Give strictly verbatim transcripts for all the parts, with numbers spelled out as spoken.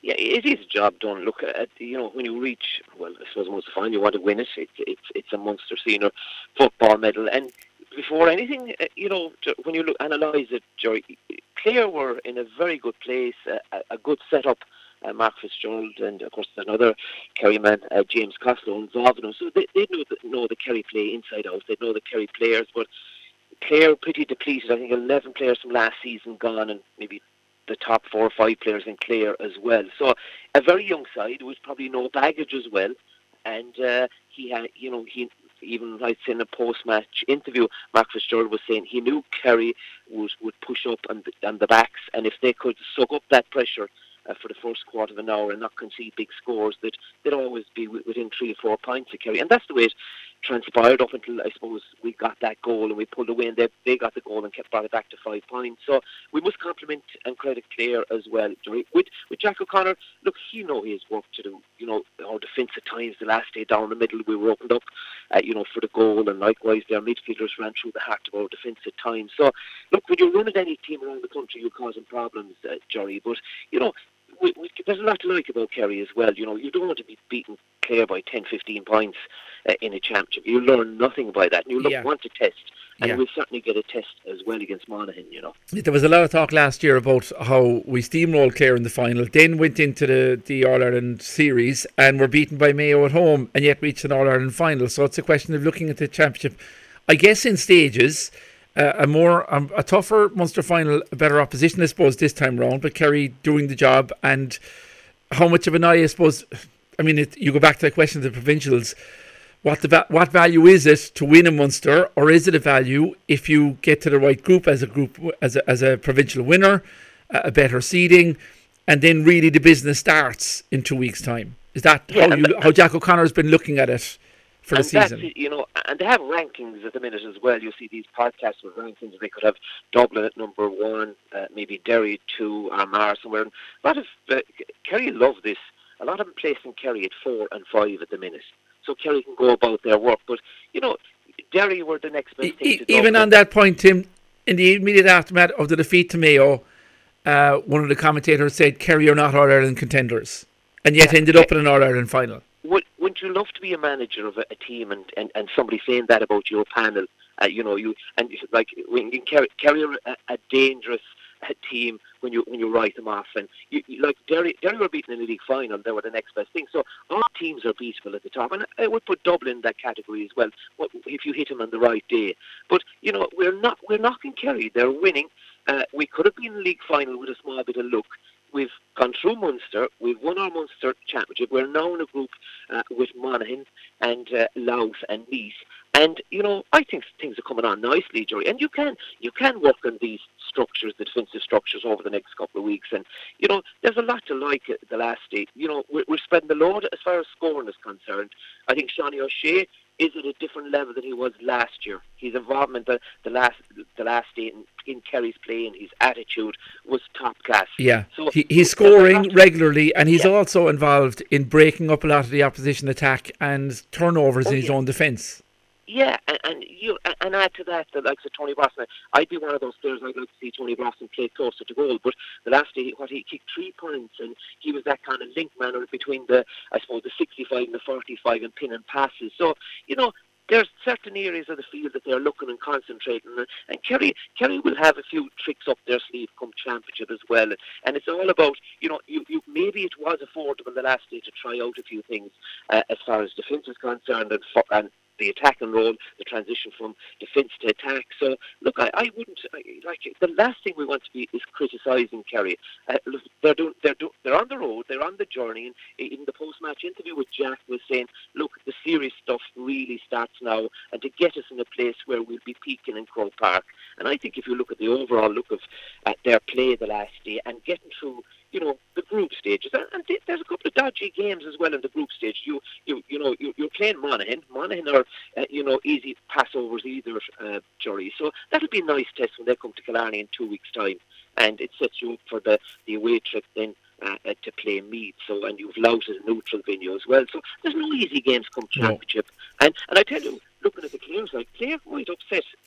Yeah, it is a job done. Look at, you know, when you reach, well, I suppose most of the time you want to win it. It's it's it's a Munster senior football medal, and before anything, uh, you know, to, when you look analyse it, Jerry, Clare were in a very good place, uh, a, a good setup. Uh, Mark Fitzgerald and of course another Kerry man, uh, James Costello, involved in them. So they they know the, know the Kerry play inside out. They know the Kerry players, but Clare pretty depleted. I think eleven players from last season gone, and maybe the top four or five players in Clare as well. So a very young side with probably no baggage as well. And uh, he had, you know, he even I'd say in a post-match interview, Mark Fitzgerald was saying he knew Kerry would would push up on the, on the backs, and if they could soak up that pressure uh, for the first quarter of an hour and not concede big scores, that they'd always be w- within three or four points of Kerry. And that's the way it transpired up until, I suppose, we got that goal and we pulled away, and they, they got the goal and kept brought it back to five points. So we must compliment and credit Clare as well. With, with Jack O'Connor, look, he know he has work to do. You know, our defence at times, the last day down the middle, we were opened up, uh, you know, for the goal, and likewise their midfielders ran through the heart of our defence at times. So, look, when you're running any team around the country, you're causing problems, uh, Jerry, but, you know, we, we, there's a lot to like about Kerry as well. You know, you don't want to be beaten Clare by ten, fifteen points uh, in a championship. You learn nothing by that, and you look, Yeah. want to test, and Yeah. we'll certainly get a test as well against Monaghan, you know. There was a lot of talk last year about how we steamrolled Clare in the final, then went into the, the All-Ireland series and were beaten by Mayo at home and yet reached an All-Ireland final. So it's a question of looking at the championship, I guess, in stages. Uh, a more um, a tougher Munster final, a better opposition, I suppose, this time round, but Kerry doing the job. And how much of an eye, I suppose, I mean, it, you go back to the question of the provincials, what the va- what value is it to win a Munster, or is it a value if you get to the right group as a group, as a, as a provincial winner, uh, a better seeding, and then really the business starts in two weeks' time? Is that Yeah, how you and- how Jack O'Connor's been looking at it for the And that's, season? you know, and they have rankings at the minute as well. You see these podcasts with rankings. They could have Dublin at number one, uh, maybe Derry two, Armagh somewhere. And a lot of uh, Kerry love this. A lot of them placing Kerry at four and five at the minute, so Kerry can go about their work. But you know, Derry were the next best E- thing e- to even Dublin. on that point, Tim, in the immediate aftermath of the defeat to Mayo, uh, one of the commentators said Kerry are not All-Ireland contenders, and yet Yeah. ended up in an All-Ireland final. Would, wouldn't you love to be a manager of a, a team and, and, and somebody saying that about your panel? Uh, you know, you and you, like when you carry, carry a, a dangerous uh, team when you when you write them off, and you, you, like Derry, Derry were beaten in the league final. They were the next best thing. So all teams are beatable at the top, and I would put Dublin in that category as well. What- If you hit them on the right day, but you know we're not we're knocking Kerry. They're winning. Uh, we could have been in the league final with a small bit of luck. We've gone through Munster. We've won our Munster championship. We're now in a group uh, with Monaghan and uh, Louth and Nice. And you know, I think things are coming on nicely, Jerry. And you can you can work on these structures, the defensive structures, over the next couple of weeks. And you know, there's a lot to like at the last day. You know, we're, we're spreading the load as far as scoring is concerned. I think Shawnee O'Shea is at a different level than he was last year. His involvement the, the last the last day in, in Kerry's play and his attitude was top class. Yeah, So he, he's there's a scoring lot- regularly, and he's Yeah. also involved in breaking up a lot of the opposition attack and turnovers Oh, in his yeah. own defence. Yeah, and, and you and add to that the likes of Tony Brosnan. I'd be one of those players. I'd like to see Tony Brosnan play closer to goal. But the last day, what he kicked three points, and he was that kind of link man between the, I suppose, the sixty-five and the forty-five and pin and passes. So you know, there's certain areas of the field that they're looking and concentrating on. And Kerry, Kerry will have a few tricks up their sleeve come championship as well. And it's all about, you know, you, you maybe it was affordable the last day to try out a few things uh, as far as defence is concerned and, for, and the attacking role, the transition from defence to attack. So, look, I, I wouldn't, I, like, the last thing we want to be is criticising Kerry. Uh, look, they're, doing, they're, do, they're on the road, they're on the journey, and in the post-match interview with Jack was saying, look, the serious stuff really starts now, and to get us in a place where we'll be peaking in Croke Park. And I think if you look at the overall look of uh, their play the last day and getting through, you know, the group stages, and, and there's a couple of dodgy games as well in the group stage. You, you, you know, you, you're playing Monaghan. Monaghan are, uh, you know, easy passovers either, uh, Jerry. So that'll be a nice test when they come to Killarney in two weeks' time, and it sets you up for the, the away trip then. Uh, uh, to play Meath, so and you've Louth as a neutral venue as well. So there's no easy games come championship. No. And and I tell you, looking at the Clare side, Clare quite upset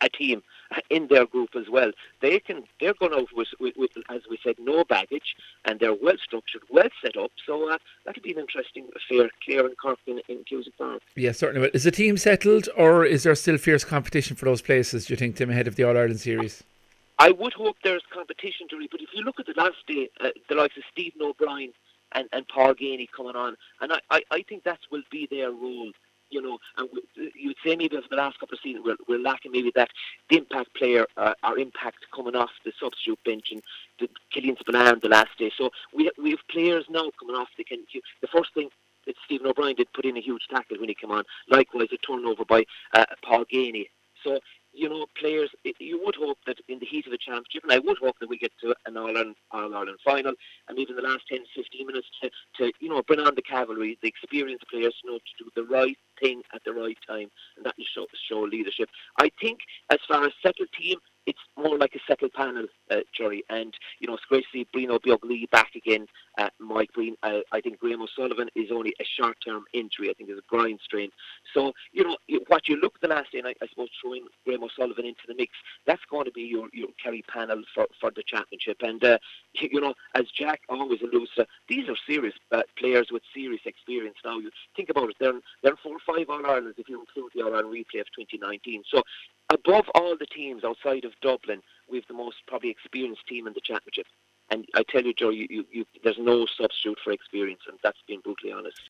a team in their group as well. They can, they're going out with, with, with, as we said, no baggage, and they're well structured, well set up. So uh, that'll be an interesting affair, Clare and Cork in, in Cusack Park. Yeah, certainly. Is the team settled, or is there still fierce competition for those places, do you think, Tim, ahead of the All-Ireland series? I would hope there's competition, Jerry, but if you look at the last day, uh, the likes of Stephen O'Brien and, and Paul Ganey coming on, and I, I, I think that will be their role. You know, and we, you would say maybe over the last couple of seasons we're, we're lacking maybe that the impact player, uh, our impact coming off the substitute bench, and the Killian Spillane the last day. So we we have players now coming off. They can. The first thing that Stephen O'Brien did, put in a huge tackle when he came on. Likewise, a turnover by uh, Paul Ganey. So, you know, players, it, you would hope that in the heat of a championship, and I would hope that we get to an All-Ireland, All-Ireland final, and even the last ten, fifteen minutes to, to, you know, bring on the cavalry, the experienced players, you know, to do the right thing at the right time, and that will show, show leadership. I think, as far as settled team, it's more like a settled panel, uh, Jerry, and, you know, it's great to see Brino Biogli back again, uh, Mike Green. Uh, I think Graham O'Sullivan is only a short-term injury. I think it's a groin strain. So, you know, what you look at the last day, and I, I suppose throwing Graham O'Sullivan into the mix, that's going to be your, your Kerry panel for, for the championship. And, uh, you know, as Jack always alludes to, these are serious uh, players with serious experience now. You think about it, they're, they're four or five All-Irelands if you include the All-Ireland replay of twenty nineteen. So, above all the teams outside of Dublin, we have the most probably experienced team in the championship. And I tell you, Joe, you, you, you, there's no substitute for experience, and that's being brutally honest.